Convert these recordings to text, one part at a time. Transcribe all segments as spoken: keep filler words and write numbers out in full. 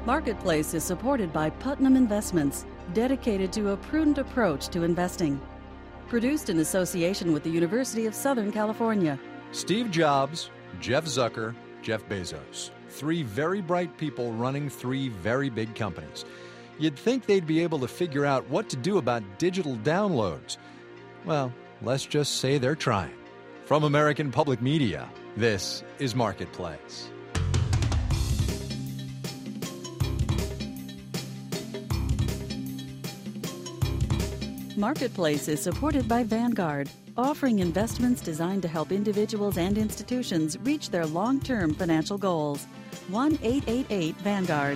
Marketplace is supported by Putnam Investments, dedicated to a prudent approach to investing. Produced in association with the University of Southern California. Steve Jobs, Jeff Zucker, Jeff Bezos. Three very bright people running three very big companies. You'd think they'd be able to figure out what to do about digital downloads. Well, let's just say they're trying. From American Public Media, this is Marketplace. Marketplace is supported by Vanguard, offering investments designed to help individuals and institutions reach their long-term financial goals. one eight eight eight Vanguard.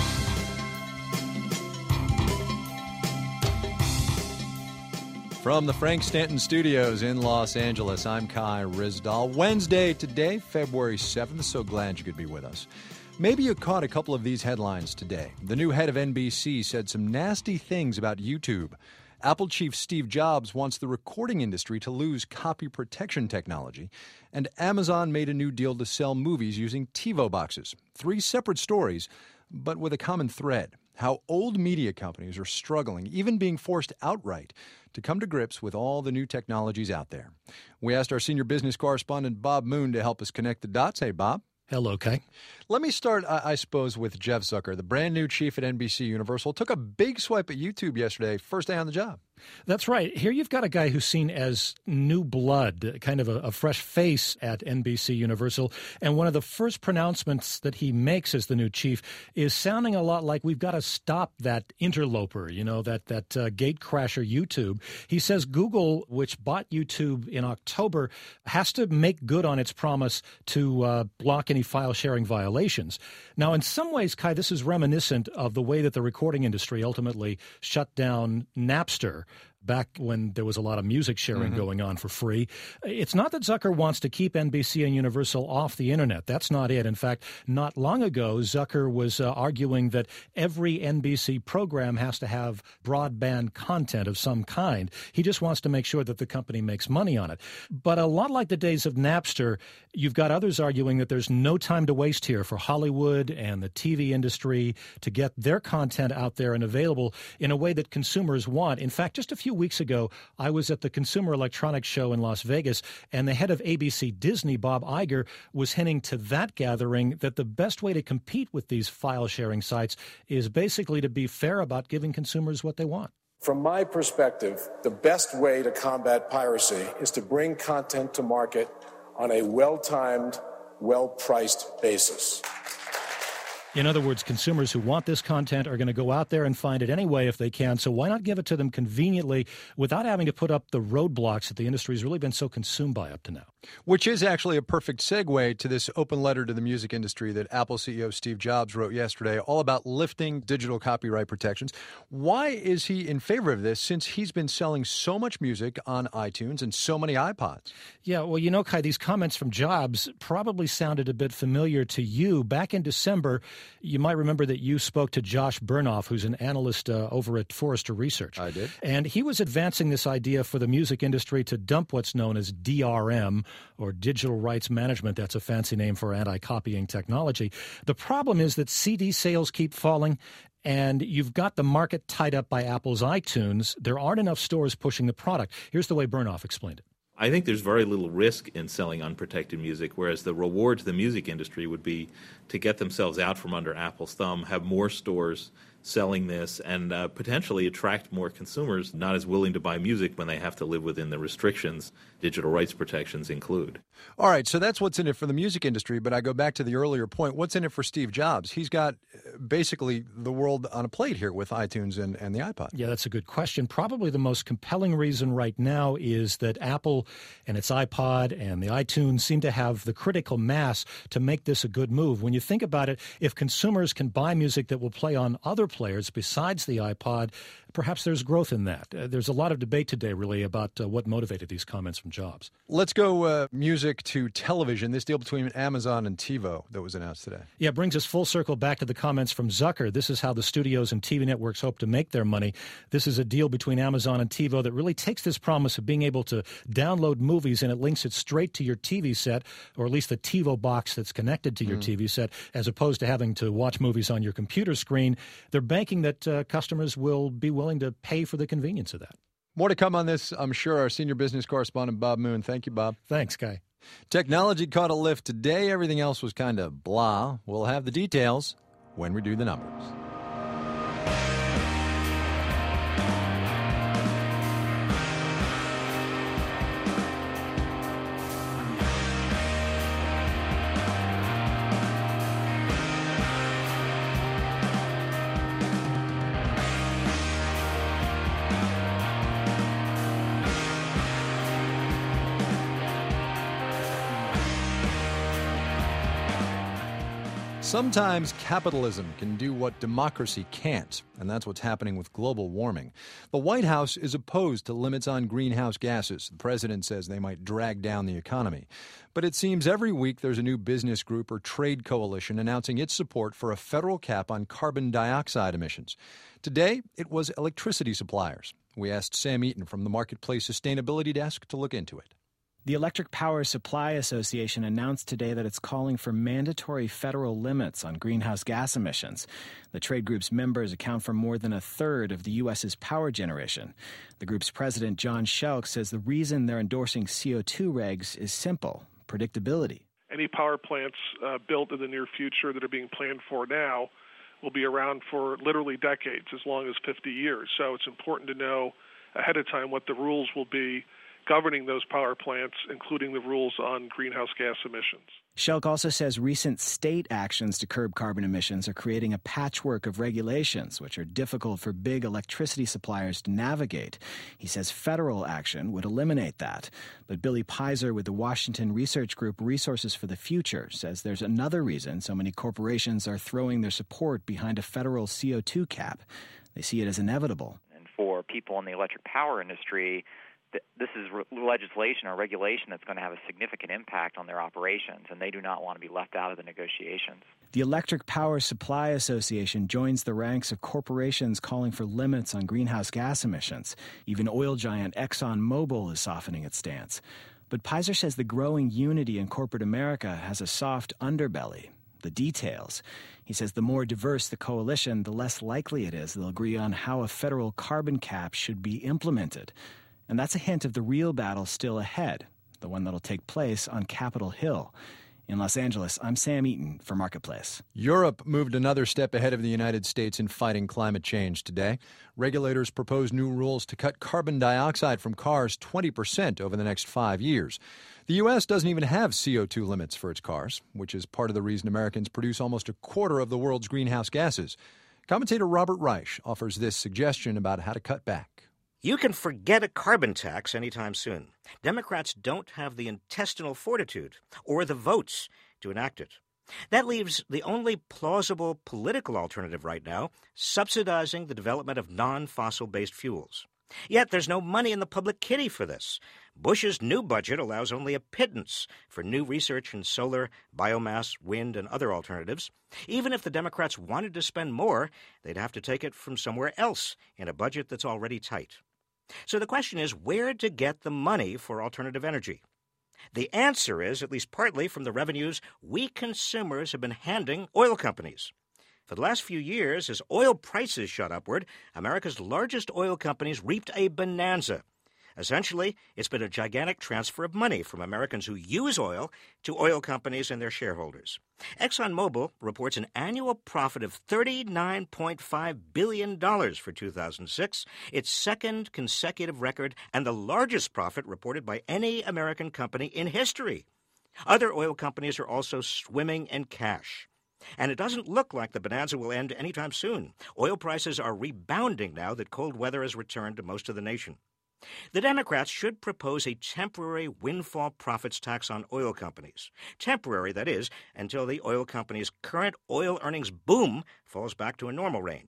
From the Frank Stanton Studios in Los Angeles, I'm Kai Ryssdal. Wednesday today, February seventh. So glad you could be with us. Maybe you caught a couple of these headlines today. The new head of N B C said some nasty things about YouTube. Apple chief Steve Jobs wants the recording industry to lose copy protection technology. And Amazon made a new deal to sell movies using TiVo boxes. Three separate stories, but with a common thread. How old media companies are struggling, even being forced outright, to come to grips with all the new technologies out there. We asked our senior business correspondent, Bob Moon, to help us connect the dots. Hey, Bob. Hello, Kai. Let me start, I suppose, with Jeff Zucker, the brand new chief at N B C Universal. Took a big swipe at YouTube yesterday, first day on the job. That's right. Here you've got a guy who's seen as new blood, kind of a, a fresh face at N B C Universal. And one of the first pronouncements that he makes as the new chief is sounding a lot like we've got to stop that interloper, you know, that, that uh, gate crasher YouTube. He says Google, which bought YouTube in October, has to make good on its promise to uh, block any file sharing violations. Now, in some ways, Kai, this is reminiscent of the way that the recording industry ultimately shut down Napster back when there was a lot of music sharing mm-hmm. going on for free. It's not that Zucker wants to keep N B C and Universal off the internet. That's not it. In fact, not long ago, Zucker was uh, arguing that every N B C program has to have broadband content of some kind. He just wants to make sure that the company makes money on it. But a lot like the days of Napster, you've got others arguing that there's no time to waste here for Hollywood and the T V industry to get their content out there and available in a way that consumers want. In fact, just a few weeks ago, I was at the Consumer Electronics Show in Las Vegas, and the head of A B C Disney, Bob Iger, was hinting to that gathering that the best way to compete with these file-sharing sites is basically to be fair about giving consumers what they want. From my perspective, the best way to combat piracy is to bring content to market on a well-timed, well-priced basis. In other words, consumers who want this content are going to go out there and find it anyway if they can. So why not give it to them conveniently without having to put up the roadblocks that the industry has really been so consumed by up to now? Which is actually a perfect segue to this open letter to the music industry that Apple C E O Steve Jobs wrote yesterday, all about lifting digital copyright protections. Why is he in favor of this, since he's been selling so much music on iTunes and so many iPods? Yeah, well, you know, Kai, these comments from Jobs probably sounded a bit familiar to you. Back in December, you might remember that you spoke to Josh Bernoff, who's an analyst uh, over at Forrester Research. I did. And he was advancing this idea for the music industry to dump what's known as D R M, or Digital Rights Management. That's a fancy name for anti-copying technology. The problem is that C D sales keep falling, and you've got the market tied up by Apple's iTunes. There aren't enough stores pushing the product. Here's the way Bernoff explained it. I think there's very little risk in selling unprotected music, whereas the reward to the music industry would be to get themselves out from under Apple's thumb, have more stores selling this, and uh, potentially attract more consumers not as willing to buy music when they have to live within the restrictions digital rights protections include. All right, so that's what's in it for the music industry, but I go back to the earlier point. What's in it for Steve Jobs? He's got basically the world on a plate here with iTunes and, and the iPod. Yeah, that's a good question. Probably the most compelling reason right now is that Apple and its iPod and the iTunes seem to have the critical mass to make this a good move. When you think about it, if consumers can buy music that will play on other players besides the iPod, perhaps there's growth in that. Uh, there's a lot of debate today, really, about uh, what motivated these comments from Jobs. Let's go uh, music to television. This deal between Amazon and TiVo that was announced today. Yeah, it brings us full circle back to the comments from Zucker. This is how the studios and T V networks hope to make their money. This is a deal between Amazon and TiVo that really takes this promise of being able to download movies and it links it straight to your T V set, or at least the TiVo box that's connected to your mm. T V set, as opposed to having to watch movies on your computer screen. They're banking that uh, customers will be willing to pay for the convenience of that. More to come on this, I'm sure. Our senior business correspondent, Bob Moon. Thank you, Bob. Thanks, Guy. Technology caught a lift today. Everything else was kind of blah. We'll have the details when we do the numbers. Sometimes capitalism can do what democracy can't, and that's what's happening with global warming. The White House is opposed to limits on greenhouse gases. The president says they might drag down the economy. But it seems every week there's a new business group or trade coalition announcing its support for a federal cap on carbon dioxide emissions. Today, it was electricity suppliers. We asked Sam Eaton from the Marketplace Sustainability Desk to look into it. The Electric Power Supply Association announced today that it's calling for mandatory federal limits on greenhouse gas emissions. The trade group's members account for more than a third of the U S's power generation. The group's president, John Schelk, says the reason they're endorsing C O two regs is simple: predictability. Any power plants uh, built in the near future that are being planned for now will be around for literally decades, as long as fifty years. So it's important to know ahead of time what the rules will be governing those power plants, including the rules on greenhouse gas emissions. Schelk also says recent state actions to curb carbon emissions are creating a patchwork of regulations, which are difficult for big electricity suppliers to navigate. He says federal action would eliminate that. But Billy Pizer with the Washington research group Resources for the Future says there's another reason so many corporations are throwing their support behind a federal C O two cap. They see it as inevitable. And for people in the electric power industry, this is legislation or regulation that's going to have a significant impact on their operations, and they do not want to be left out of the negotiations. The Electric Power Supply Association joins the ranks of corporations calling for limits on greenhouse gas emissions. Even oil giant ExxonMobil is softening its stance. But Pizer says the growing unity in corporate America has a soft underbelly: the details. He says the more diverse the coalition, the less likely it is they'll agree on how a federal carbon cap should be implemented. And that's a hint of the real battle still ahead, the one that'll take place on Capitol Hill. In Los Angeles, I'm Sam Eaton for Marketplace. Europe moved another step ahead of the United States in fighting climate change today. Regulators proposed new rules to cut carbon dioxide from cars twenty percent over the next five years. The U S doesn't even have C O two limits for its cars, which is part of the reason Americans produce almost a quarter of the world's greenhouse gases. Commentator Robert Reich offers this suggestion about how to cut back. You can forget a carbon tax anytime soon. Democrats don't have the intestinal fortitude or the votes to enact it. That leaves the only plausible political alternative right now: subsidizing the development of non-fossil-based fuels. Yet there's no money in the public kitty for this. Bush's new budget allows only a pittance for new research in solar, biomass, wind, and other alternatives. Even if the Democrats wanted to spend more, they'd have to take it from somewhere else in a budget that's already tight. So the question is where to get the money for alternative energy. The answer is, at least partly, from the revenues we consumers have been handing oil companies. For the last few years, as oil prices shot upward, America's largest oil companies reaped a bonanza. Essentially, it's been a gigantic transfer of money from Americans who use oil to oil companies and their shareholders. ExxonMobil reports an annual profit of thirty-nine point five billion dollars for two thousand six, its second consecutive record and the largest profit reported by any American company in history. Other oil companies are also swimming in cash. And it doesn't look like the bonanza will end anytime soon. Oil prices are rebounding now that cold weather has returned to most of the nation. The Democrats should propose a temporary windfall profits tax on oil companies. Temporary, that is, until the oil companies' current oil earnings boom falls back to a normal range.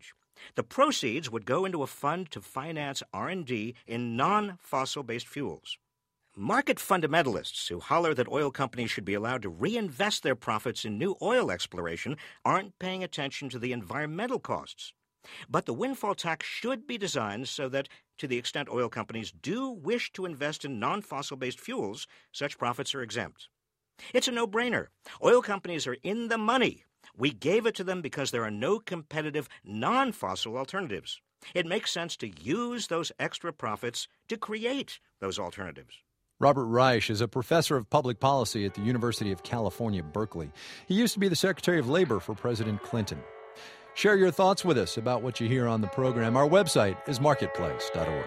The proceeds would go into a fund to finance R and D in non-fossil-based fuels. Market fundamentalists who holler that oil companies should be allowed to reinvest their profits in new oil exploration aren't paying attention to the environmental costs. But the windfall tax should be designed so that, to the extent oil companies do wish to invest in non-fossil-based fuels, such profits are exempt. It's a no-brainer. Oil companies are in the money. We gave it to them because there are no competitive non-fossil alternatives. It makes sense to use those extra profits to create those alternatives. Robert Reich is a professor of public policy at the University of California, Berkeley. He used to be the Secretary of Labor for President Clinton. Share your thoughts with us about what you hear on the program. Our website is marketplace dot org.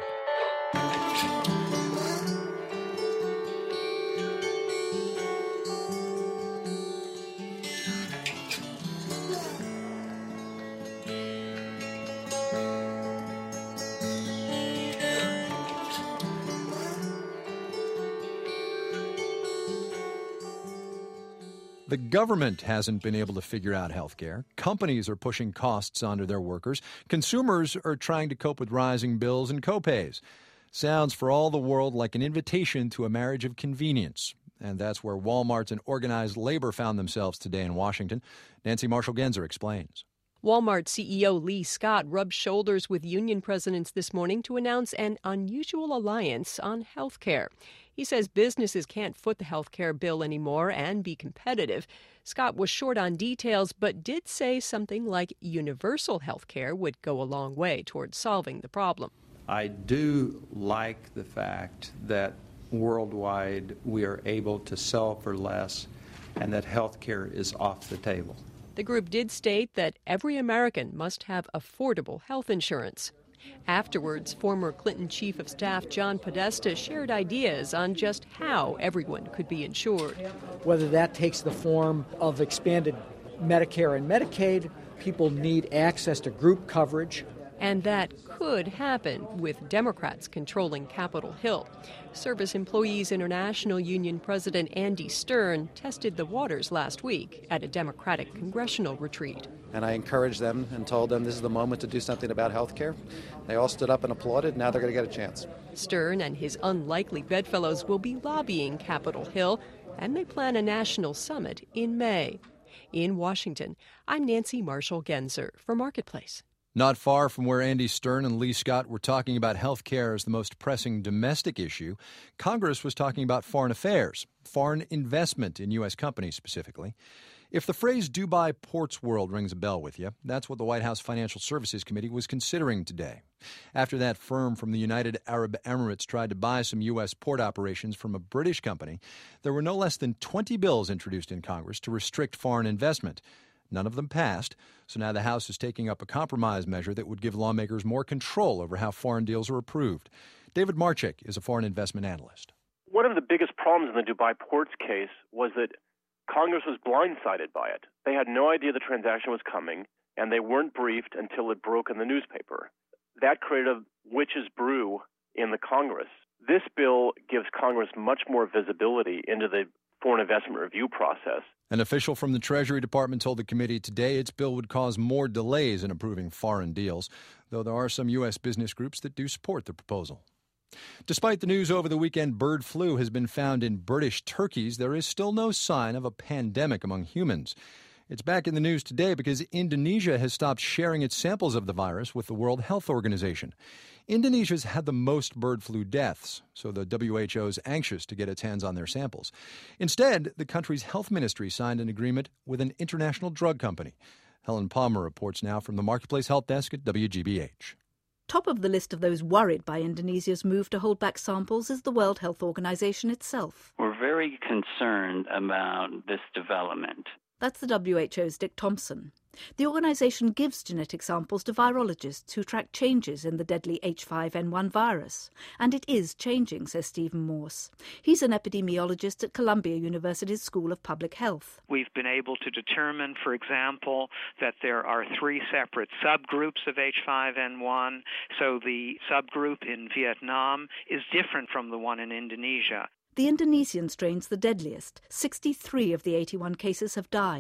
The government hasn't been able to figure out health care. Companies are pushing costs onto their workers. Consumers are trying to cope with rising bills and copays. Sounds for all the world like an invitation to a marriage of convenience. And that's where Walmart and organized labor found themselves today in Washington. Nancy Marshall-Genzer explains. Walmart C E O Lee Scott rubbed shoulders with union presidents this morning to announce an unusual alliance on health care. He says businesses can't foot the health care bill anymore and be competitive. Scott was short on details, but did say something like universal health care would go a long way toward solving the problem. I do like the fact that worldwide we are able to sell for less and that health care is off the table. The group did state that every American must have affordable health insurance. Afterwards, former Clinton Chief of Staff John Podesta shared ideas on just how everyone could be insured. Whether that takes the form of expanded Medicare and Medicaid, people need access to group coverage. And that could happen with Democrats controlling Capitol Hill. Service Employees International Union President Andy Stern tested the waters last week at a Democratic congressional retreat. And I encouraged them and told them this is the moment to do something about health care. They all stood up and applauded. Now they're going to get a chance. Stern and his unlikely bedfellows will be lobbying Capitol Hill, and they plan a national summit in May. In Washington, I'm Nancy Marshall-Genzer for Marketplace. Not far from where Andy Stern and Lee Scott were talking about health care as the most pressing domestic issue, Congress was talking about foreign affairs, foreign investment in U S companies specifically. If the phrase Dubai Ports World rings a bell with you, that's what the White House Financial Services Committee was considering today. After that firm from the United Arab Emirates tried to buy some U S port operations from a British company, there were no less than twenty bills introduced in Congress to restrict foreign investment. None of them passed, so now the House is taking up a compromise measure that would give lawmakers more control over how foreign deals are approved. David Marchik is a foreign investment analyst. One of the biggest problems in the Dubai Ports case was that Congress was blindsided by it. They had no idea the transaction was coming, and they weren't briefed until it broke in the newspaper. That created a witch's brew in the Congress. This bill gives Congress much more visibility into the foreign investment review process. An official from the Treasury Department told the committee today its bill would cause more delays in approving foreign deals, though there are some U S business groups that do support the proposal. Despite the news over the weekend bird flu has been found in British turkeys, there is still no sign of a pandemic among humans. It's back in the news today because Indonesia has stopped sharing its samples of the virus with the World Health Organization. Indonesia's had the most bird flu deaths, so the W H O is anxious to get its hands on their samples. Instead, the country's health ministry signed an agreement with an international drug company. Helen Palmer reports now from the Marketplace Health Desk at W G B H. Top of the list of those worried by Indonesia's move to hold back samples is the World Health Organization itself. We're very concerned about this development. That's the W H O's Dick Thompson. The organisation gives genetic samples to virologists who track changes in the deadly H five N one virus. And it is changing, says Stephen Morse. He's an epidemiologist at Columbia University's School of Public Health. We've been able to determine, for example, that there are three separate subgroups of H five N one. So the subgroup in Vietnam is different from the one in Indonesia. The Indonesian strain's the deadliest. sixty-three of the eighty-one cases have died.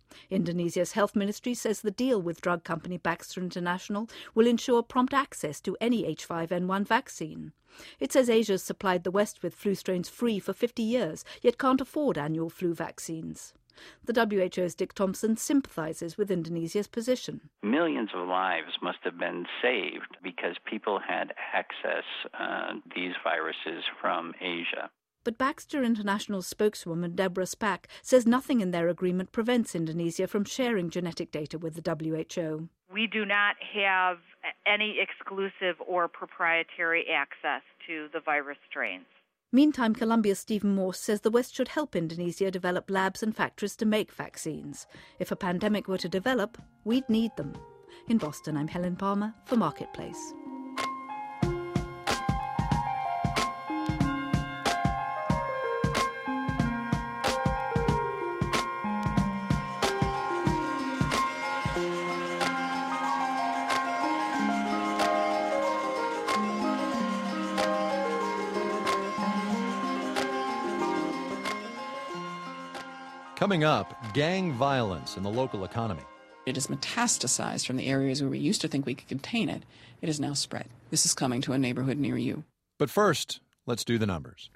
Indonesia's health ministry says the deal with drug company Baxter International will ensure prompt access to any H five N one vaccine. It says Asia's supplied the West with flu strains free for fifty years, yet can't afford annual flu vaccines. The W H O's Dick Thompson sympathises with Indonesia's position. Millions of lives must have been saved because people had access uh, these viruses from Asia. But Baxter International spokeswoman Deborah Spack says nothing in their agreement prevents Indonesia from sharing genetic data with the W H O. We do not have any exclusive or proprietary access to the virus strains. Meantime, Columbia's Stephen Morse says the West should help Indonesia develop labs and factories to make vaccines. If a pandemic were to develop, we'd need them. In Boston, I'm Helen Palmer for Marketplace. Coming up, gang violence in the local economy. It has metastasized from the areas where we used to think we could contain it. It has now spread. This is coming to a neighborhood near you. But first, let's do the numbers.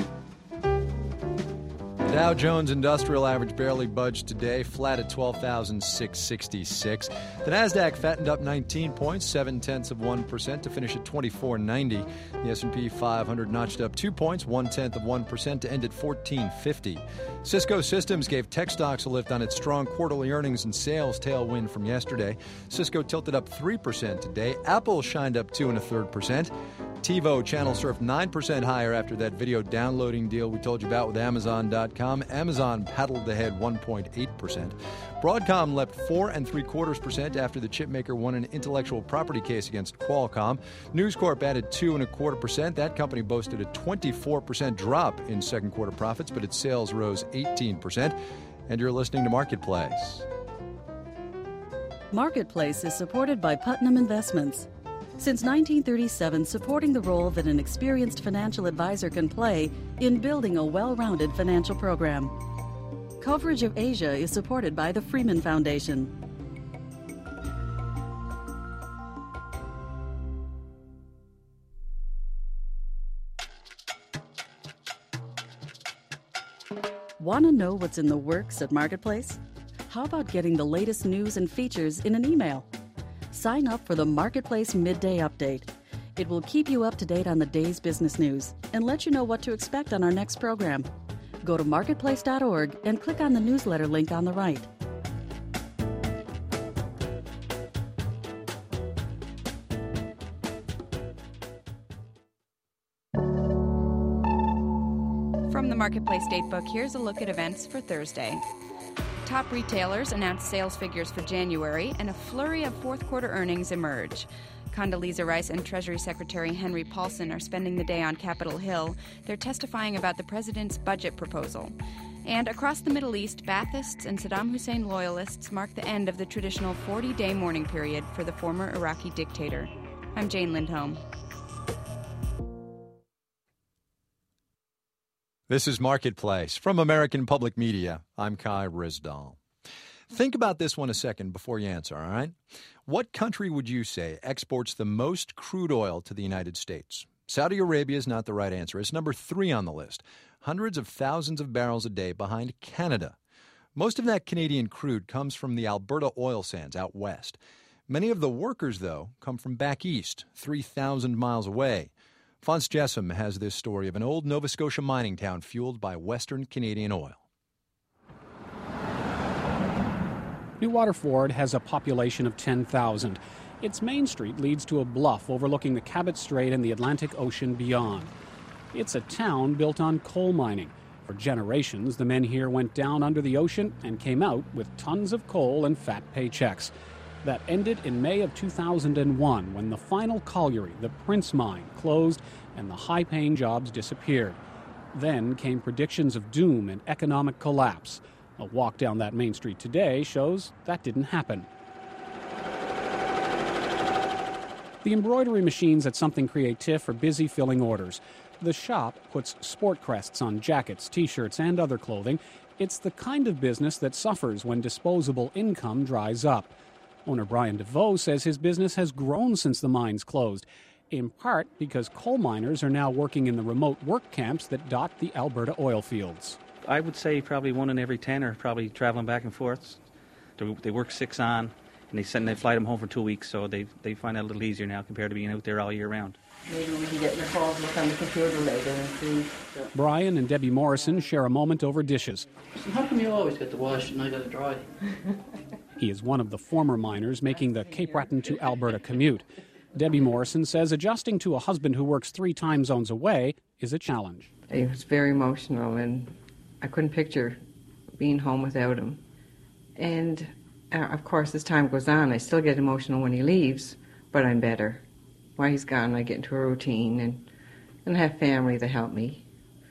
The Dow Jones Industrial Average barely budged today, flat at twelve thousand six hundred sixty-six. The Nasdaq fattened up nineteen points, seven tenths of one percent, to finish at twenty-four ninety. The S and P five hundred notched up two points, one tenth of one percent, to end at fourteen fifty. Cisco Systems gave tech stocks a lift on its strong quarterly earnings and sales tailwind from yesterday. Cisco tilted up three percent today. Apple shined up two and a third percent. TiVo channel surfed nine percent higher after that video downloading deal we told you about with Amazon dot com. Amazon paddled ahead one point eight percent. Broadcom leapt four and three quarters percent after the chipmaker won an intellectual property case against Qualcomm. News Corp added two and a quarter percent. That company boasted a twenty-four percent drop in second quarter profits, but its sales rose eighteen percent. And you're listening to Marketplace. Marketplace is supported by Putnam Investments. Since nineteen thirty-seven, supporting the role that an experienced financial advisor can play in building a well-rounded financial program. Coverage of Asia is supported by the Freeman Foundation. Want to know what's in the works at Marketplace? How about getting the latest news and features in an email? Sign up for the Marketplace Midday Update. It will keep you up to date on the day's business news and let you know what to expect on our next program. Go to marketplace dot org and click on the newsletter link on the right. From the Marketplace Datebook, here's a look at events for Thursday. Top retailers announced sales figures for January, and a flurry of fourth-quarter earnings emerge. Condoleezza Rice and Treasury Secretary Henry Paulson are spending the day on Capitol Hill. They're testifying about the president's budget proposal. And across the Middle East, Baathists and Saddam Hussein loyalists mark the end of the traditional forty-day mourning period for the former Iraqi dictator. I'm Jane Lindholm. This is Marketplace from American Public Media. I'm Kai Ryssdal. Think about this one a second before you answer, all right? What country would you say exports the most crude oil to the United States? Saudi Arabia is not the right answer. It's number three on the list. Hundreds of thousands of barrels a day behind Canada. Most of that Canadian crude comes from the Alberta oil sands out west. Many of the workers, though, come from back east, three thousand miles away. Fons Jessom has this story of an old Nova Scotia mining town fueled by Western Canadian oil. New Waterford has a population of ten thousand. Its main street leads to a bluff overlooking the Cabot Strait and the Atlantic Ocean beyond. It's a town built on coal mining. For generations, the men here went down under the ocean and came out with tons of coal and fat paychecks. That ended in May of two thousand one when the final colliery, the Prince Mine, closed and the high-paying jobs disappeared. Then came predictions of doom and economic collapse. A walk down that main street today shows that didn't happen. The embroidery machines at Something Creatif are busy filling orders. The shop puts sport crests on jackets, T-shirts, and other clothing It's the kind of business that suffers when disposable income dries up. Owner Brian DeVoe says his business has grown since the mines closed, in part because coal miners are now working in the remote work camps that dot the Alberta oil fields. I would say probably one in every ten are probably traveling back and forth. They work six on, and they send they fly them home for two weeks, so they they find that a little easier now compared to being out there all year round. Maybe we can get your calls look on the computer later and see. Brian and Debbie Morrison share a moment over dishes. So how come you always get to wash and I got to dry? He is one of the former miners making the Cape Breton to Alberta commute. Debbie Morrison says adjusting to a husband who works three time zones away is a challenge. It was very emotional, and I couldn't picture being home without him. And, uh, of course, as time goes on, I still get emotional when he leaves, but I'm better. While he's gone, I get into a routine and, and have family to help me.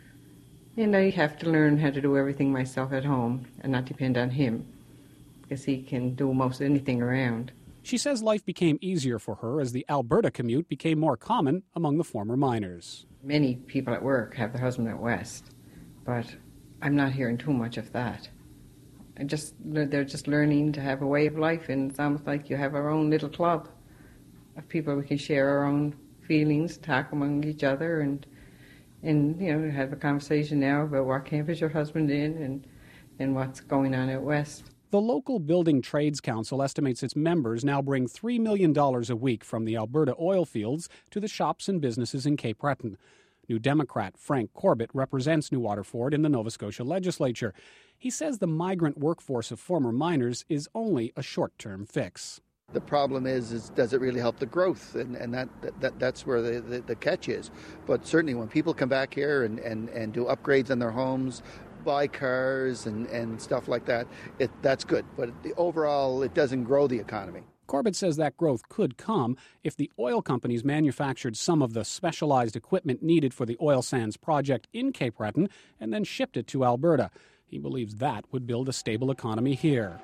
And I have to learn how to do everything myself at home and not depend on him, because he can do most anything around. She says life became easier for her as the Alberta commute became more common among the former miners. Many people at work have their husband at West, but I'm not hearing too much of that. I just They're just learning to have a way of life, and it's almost like you have our own little club of people we can share our own feelings, talk among each other, and, and you know, have a conversation now about what camp is your husband in and, and what's going on at West. The local Building Trades Council estimates its members now bring three million dollars a week from the Alberta oil fields to the shops and businesses in Cape Breton. New Democrat Frank Corbett represents New Waterford in the Nova Scotia legislature. He says the migrant workforce of former miners is only a short-term fix. The problem is, is does it really help the growth? And, and that, that that's where the, the, the catch is. But certainly when people come back here and, and, and do upgrades in their homes, buy cars and, and stuff like that, it, that's good. But the overall, it doesn't grow the economy. Corbett says that growth could come if the oil companies manufactured some of the specialized equipment needed for the oil sands project in Cape Breton and then shipped it to Alberta. He believes that would build a stable economy here.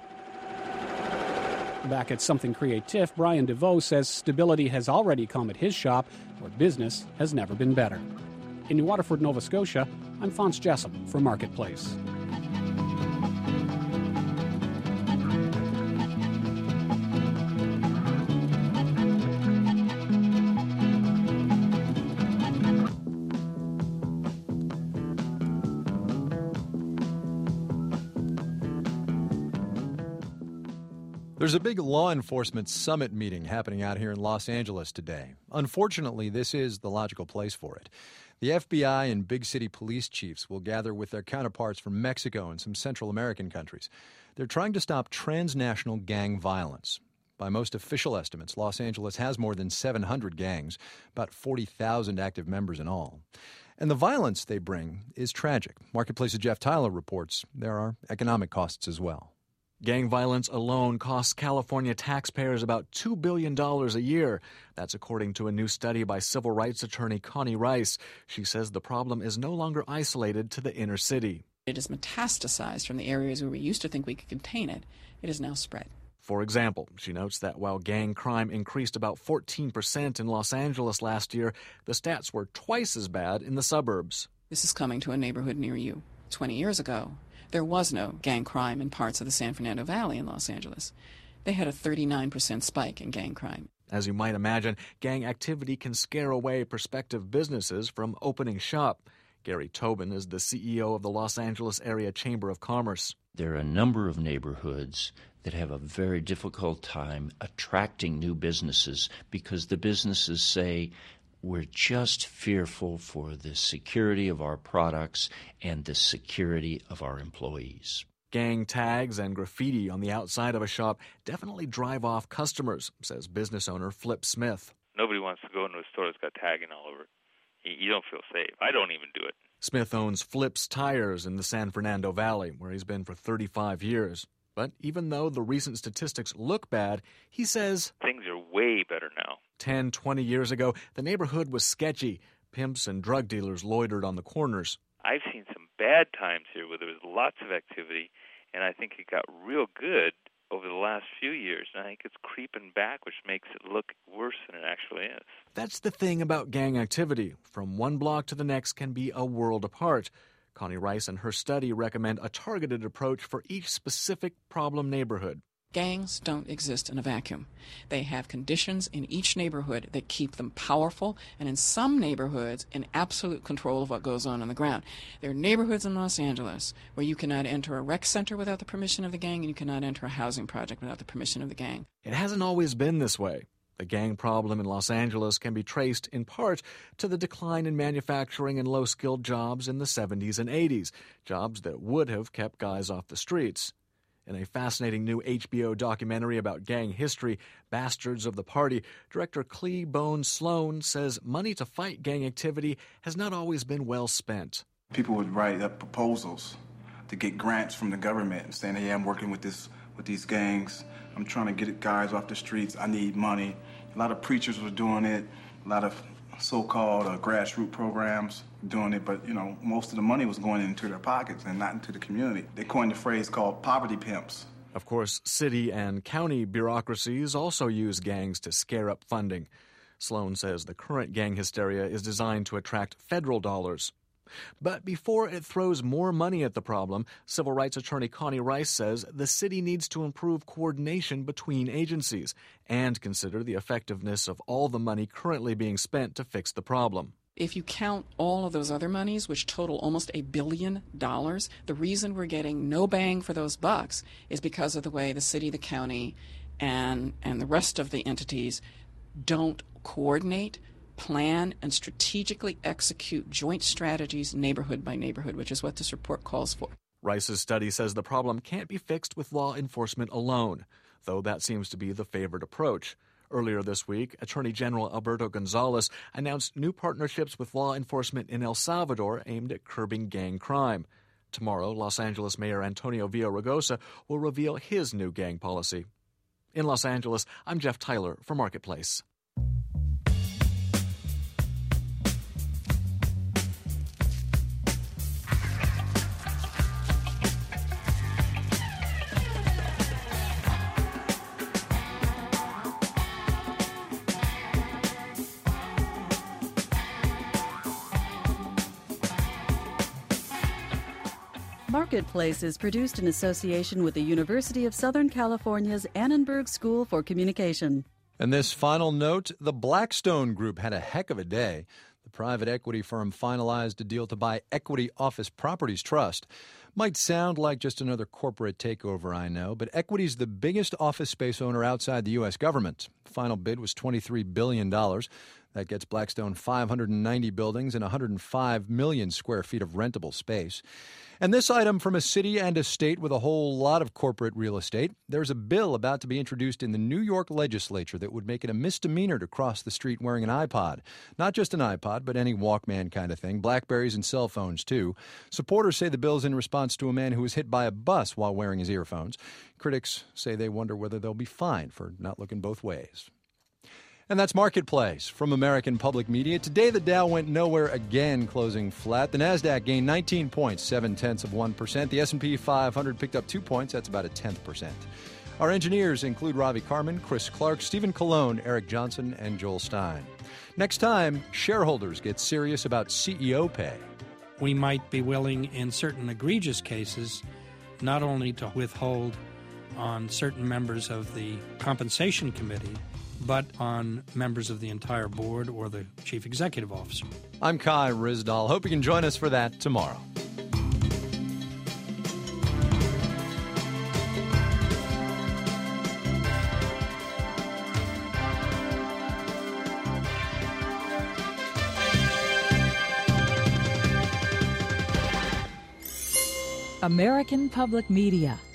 Back at Something Creatif, Brian DeVoe says stability has already come at his shop, where business has never been better. In New Waterford, Nova Scotia, I'm Phonse Jessup for Marketplace. There's a big law enforcement summit meeting happening out here in Los Angeles today. Unfortunately, this is the logical place for it. The F B I and big city police chiefs will gather with their counterparts from Mexico and some Central American countries. They're trying to stop transnational gang violence. By most official estimates, Los Angeles has more than seven hundred gangs, about forty thousand active members in all. And the violence they bring is tragic. Marketplace's Jeff Tyler reports there are economic costs as well. Gang violence alone costs California taxpayers about two billion dollars a year. That's according to a new study by civil rights attorney Connie Rice. She says the problem is no longer isolated to the inner city. It is metastasized from the areas where we used to think we could contain it. It is now spread. For example, she notes that while gang crime increased about fourteen percent in Los Angeles last year, the stats were twice as bad in the suburbs. This is coming to a neighborhood near you. Twenty years ago, there was no gang crime in parts of the San Fernando Valley in Los Angeles. They had a thirty-nine percent spike in gang crime. As you might imagine, gang activity can scare away prospective businesses from opening shop. Gary Tobin is the C E O of the Los Angeles Area Chamber of Commerce. There are a number of neighborhoods that have a very difficult time attracting new businesses because the businesses say, we're just fearful for the security of our products and the security of our employees. Gang tags and graffiti on the outside of a shop definitely drive off customers, says business owner Flip Smith. Nobody wants to go into a store that's got tagging all over it. You don't feel safe. I don't even do it. Smith owns Flip's Tires in the San Fernando Valley, where he's been for thirty-five years. But even though the recent statistics look bad, he says things are way better now. ten, twenty years ago, the neighborhood was sketchy. Pimps and drug dealers loitered on the corners. I've seen some bad times here where there was lots of activity, and I think it got real good over the last few years. And I think it's creeping back, which makes it look worse than it actually is. That's the thing about gang activity. From one block to the next can be a world apart. Connie Rice and her study recommend a targeted approach for each specific problem neighborhood. Gangs don't exist in a vacuum. They have conditions in each neighborhood that keep them powerful, and in some neighborhoods, in absolute control of what goes on on the ground. There are neighborhoods in Los Angeles where you cannot enter a rec center without the permission of the gang, and you cannot enter a housing project without the permission of the gang. It hasn't always been this way. The gang problem in Los Angeles can be traced in part to the decline in manufacturing and low-skilled jobs in the seventies and eighties, jobs that would have kept guys off the streets. In a fascinating new H B O documentary about gang history, Bastards of the Party, director Clee Bone Sloan says money to fight gang activity has not always been well spent. People would write up proposals to get grants from the government saying, hey, I'm working with this with these gangs. I'm trying to get guys off the streets. I need money. A lot of preachers were doing it, a lot of so-called uh, grassroots programs doing it, but, you know, most of the money was going into their pockets and not into the community. They coined a phrase called poverty pimps. Of course, city and county bureaucracies also use gangs to scare up funding. Sloan says the current gang hysteria is designed to attract federal dollars. But before it throws more money at the problem, civil rights attorney Connie Rice says the city needs to improve coordination between agencies and consider the effectiveness of all the money currently being spent to fix the problem. If you count all of those other monies, which total almost a billion dollars, the reason we're getting no bang for those bucks is because of the way the city, the county, and, and the rest of the entities don't coordinate, plan, and strategically execute joint strategies neighborhood by neighborhood, which is what this report calls for. Rice's study says the problem can't be fixed with law enforcement alone, though that seems to be the favored approach. Earlier this week, Attorney General Alberto Gonzales announced new partnerships with law enforcement in El Salvador aimed at curbing gang crime. Tomorrow, Los Angeles Mayor Antonio Villaraigosa will reveal his new gang policy. In Los Angeles, I'm Jeff Tyler for Marketplace. Marketplace is produced in association with the University of Southern California's Annenberg School for Communication. And this final note, the Blackstone Group had a heck of a day. The private equity firm finalized a deal to buy Equity Office Properties Trust. Might sound like just another corporate takeover, I know, but Equity's the biggest office space owner outside the U S government. The final bid was twenty-three billion dollars. That gets Blackstone five hundred ninety buildings and one hundred five million square feet of rentable space. And this item from a city and a state with a whole lot of corporate real estate. There's a bill about to be introduced in the New York legislature that would make it a misdemeanor to cross the street wearing an iPod. Not just an iPod, but any Walkman kind of thing, Blackberries and cell phones, too. Supporters say the bill's in response to a man who was hit by a bus while wearing his earphones. Critics say they wonder whether they'll be fined for not looking both ways. And that's Marketplace from American Public Media. Today, the Dow went nowhere again, closing flat. The Nasdaq gained nineteen points, seven-tenths of one percent. The S and P five hundred picked up two points. That's about a tenth percent. Our engineers include Ravi Carmen, Chris Clark, Stephen Colon, Eric Johnson, and Joel Stein. Next time, shareholders get serious about C E O pay. We might be willing, in certain egregious cases, not only to withhold on certain members of the compensation committee, but on members of the entire board or the chief executive officer. I'm Kai Ryssdal. Hope you can join us for that tomorrow. American Public Media